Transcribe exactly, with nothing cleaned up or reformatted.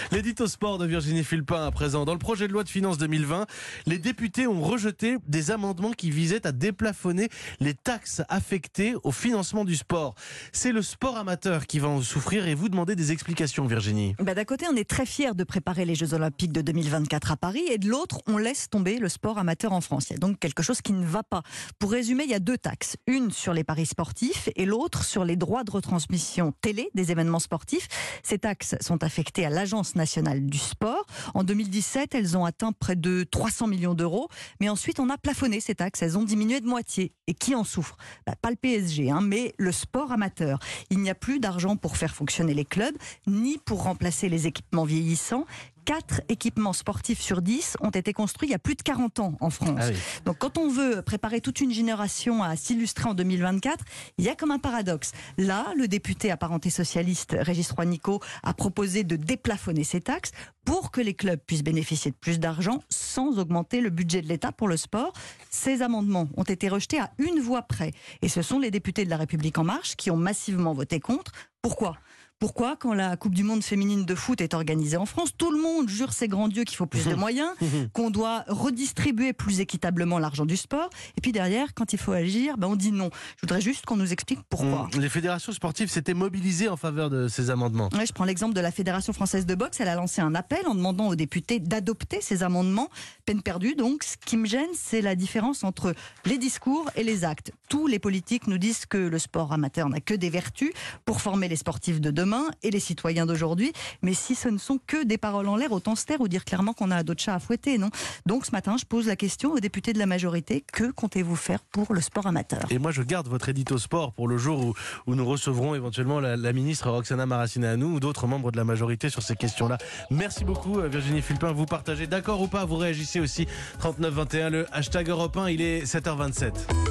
L'édito sport de Virginie Fulpin à présent. Dans le projet de loi de finances deux mille vingt, les députés ont rejeté des amendements qui visaient à déplafonner les taxes affectées au financement du sport. C'est le sport amateur qui va en souffrir et vous demandez des explications, Virginie. Bah d'un côté, on est très fiers de préparer les Jeux Olympiques de deux mille vingt-quatre à Paris et de l'autre, on laisse tomber le sport amateur en France. Il y a donc quelque chose qui ne va pas. Pour résumer, il y a deux taxes. Une sur les paris sportifs et l'autre sur les droits de retransmission télé des événements sportifs. Ces taxes sont affectées à l'Agence nationale du sport. En deux mille dix-sept, elles ont atteint près de trois cents millions d'euros. Mais ensuite, on a plafonné ces taxes. Elles ont diminué de moitié. Et qui en souffre ? Bah, pas le P S G, hein, mais le sport amateur. Il n'y a plus d'argent pour faire fonctionner les clubs, ni pour remplacer les équipements vieillissants. Quatre équipements sportifs sur dix ont été construits il y a plus de quarante ans en France. Ah oui. Donc quand on veut préparer toute une génération à s'illustrer en deux mille vingt-quatre, il y a comme un paradoxe. Là, le député apparenté socialiste Régis Roy-Nicot a proposé de déplafonner ces taxes pour que les clubs puissent bénéficier de plus d'argent sans augmenter le budget de l'État pour le sport. Ces amendements ont été rejetés à une voix près. Et ce sont les députés de La République En Marche qui ont massivement voté contre. Pourquoi ? Pourquoi, quand la Coupe du Monde féminine de foot est organisée en France, tout le monde jure ses grands dieux qu'il faut plus de moyens, qu'on doit redistribuer plus équitablement l'argent du sport, et puis derrière, quand il faut agir, ben on dit non. Je voudrais juste qu'on nous explique pourquoi. Les fédérations sportives s'étaient mobilisées en faveur de ces amendements. Ouais, je prends l'exemple de la Fédération française de boxe. Elle a lancé un appel en demandant aux députés d'adopter ces amendements. Peine perdue, donc. Ce qui me gêne, c'est la différence entre les discours et les actes. Tous les politiques nous disent que le sport amateur n'a que des vertus pour former les sportifs de demain et les citoyens d'aujourd'hui. Mais si ce ne sont que des paroles en l'air, autant se taire ou dire clairement qu'on a d'autres chats à fouetter, non ? Donc ce matin, je pose la question aux députés de la majorité. Que comptez-vous faire pour le sport amateur ? Et moi, je garde votre édito sport pour le jour où, où nous recevrons éventuellement la, la ministre Roxana Maracineanu ou d'autres membres de la majorité sur ces questions-là. Merci beaucoup, Virginie Fulpin. Vous partagez d'accord ou pas ? Vous réagissez aussi. trente-neuf vingt et un, le hashtag Europe un, il est sept heures vingt-sept.